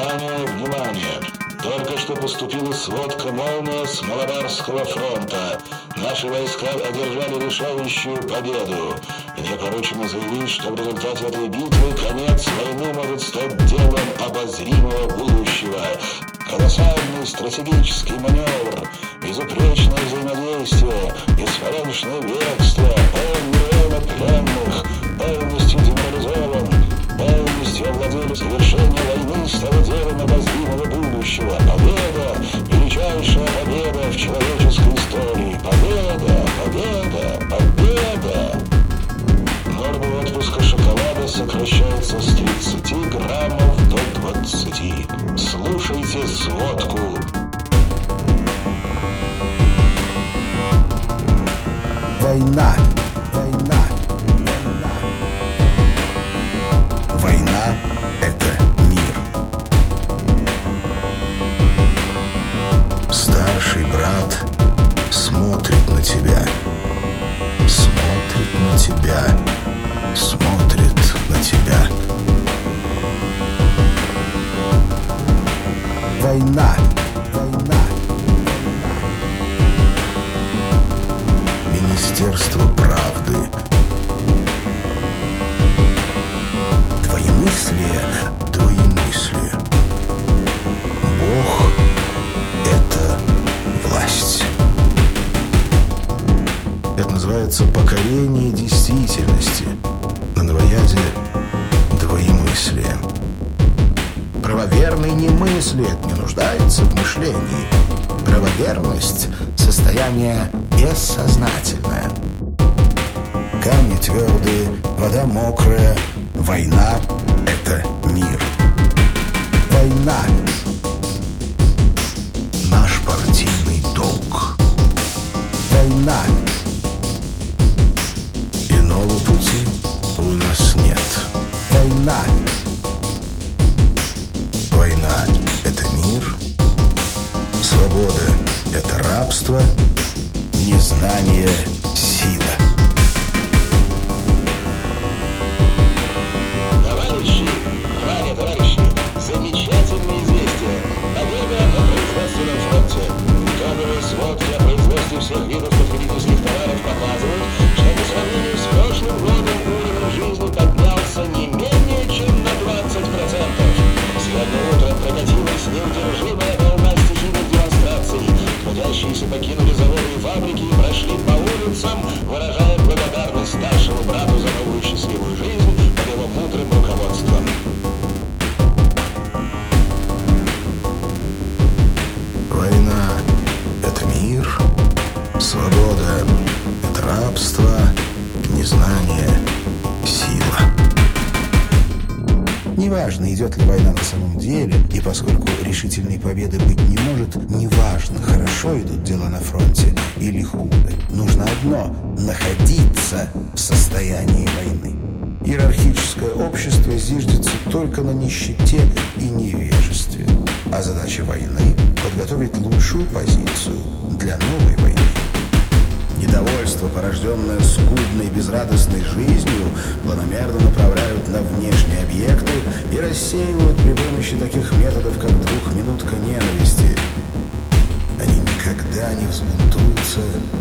Внимание, внимание! Только что поступила сводка «Молния» с Малабарского фронта. Наши войска одержали решающую победу. Мне поручено заявить, что в результате этой битвы конец войны может стать делом обозримого будущего. Колоссальный стратегический маневр, безупречное взаимодействие, беспорядочное бегство, полный рынок пленных, полностью деморализован, полностью овладели завершение войны стало делом обозримого будущего. Победа, величайшая победа в человеческой истории. Победа, победа, победа! Норма отпуска шоколада сокращается с 30 граммов до 20. Слушайте сводку. Война. Война. Война. Война — это мир. Старший брат смотрит на тебя. Смотрит на тебя. Смотрит на тебя. Война. Война. Министерство правды. Двоемыслие, двоемыслие. Бог — это власть. Это называется покорение действительности. На новоязе двоемыслие. Правоверный не мыслит, не нуждается в мышлении. Правоверность — состояние бессознательное. Камни твердые, вода мокрая. Война — это мир. Война — наш партийный долг. Война. Иного пути у нас нет. Война. Война — это мир. Свобода — это рабство. Незнание — сила. Товарищи, замечательное известие. Победа на производственном фронте. Итоговый сводки о производстве всех видов потребительских товаров показывают, что по сравнению с прошлым годом уровень жизни поднялся не менее чем на 20%. Сегодня утром прокатилась неудержимая волна стихийных демонстраций. Трудящиеся покинули заводы и фабрики и прошли по улицам, выражая благодарность старшему брату за новую счастливую жизнь под его мудрым руководством. Война — это мир. Свобода — это рабство. Незнание — сила. Неважно, идет ли война на самом деле, и поскольку решительной победы быть не может, неважно, хорошо идут дела на фронте или худо. Нужно одно — находиться в состоянии войны. Иерархическое общество зиждется только на нищете и невежестве. А задача войны — подготовить лучшую позицию для новой войны. Недовольство, порожденное скудной и безрадостной жизнью, планомерно направляют на внешние объекты и рассеивают при помощи таких методов, как двухминутка ненависти. Они никогда не взбунтуются